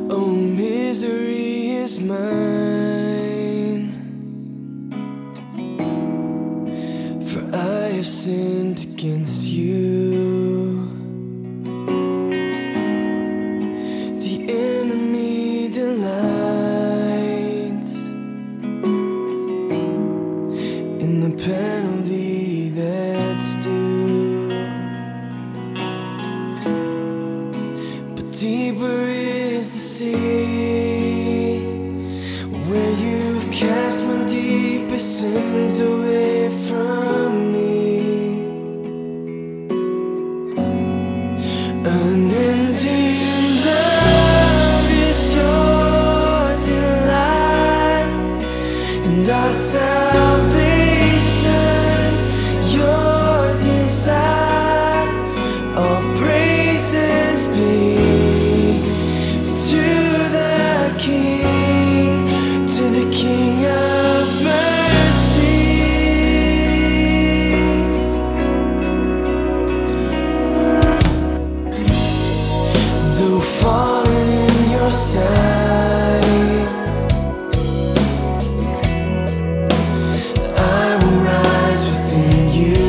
Oh, misery is mine, for I have sinned against you. The enemy delights in the penalty that's due, but deeper is the sea, where you've cast my deepest sins away from me. Unending love is your delight, and our salvation your desire. All praises be to the King of mercy. Though fallen in your sight, I will rise within you.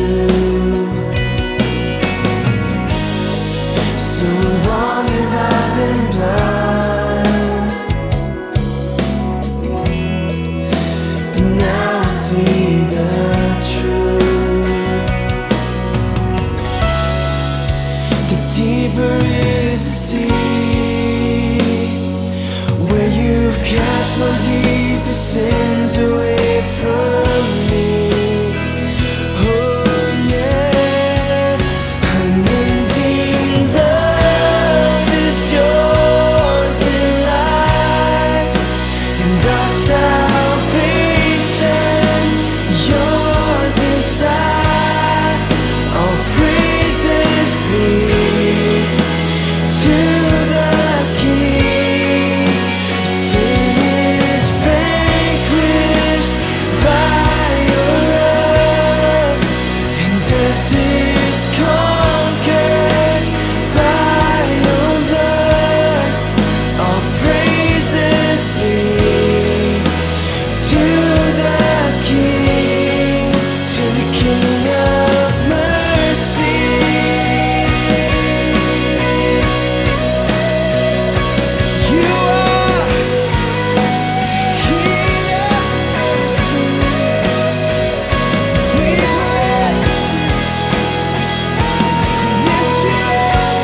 So long have I been blind, but now I see the truth. The deeper is the sea, where you've cast my deepest sins away from me. Oh yeah, unending love is your delight, and our salvation your desire. All praises be to the King. Sin is vanquished by your love, and death is conquered by your blood. All praises be to the King of mercy. You are King of mercy. We bless you, lift you up.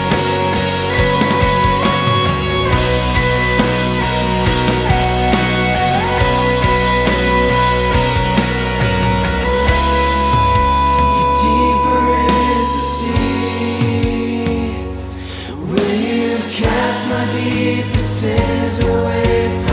For deeper is the sea, where you've cast my deepest sins away from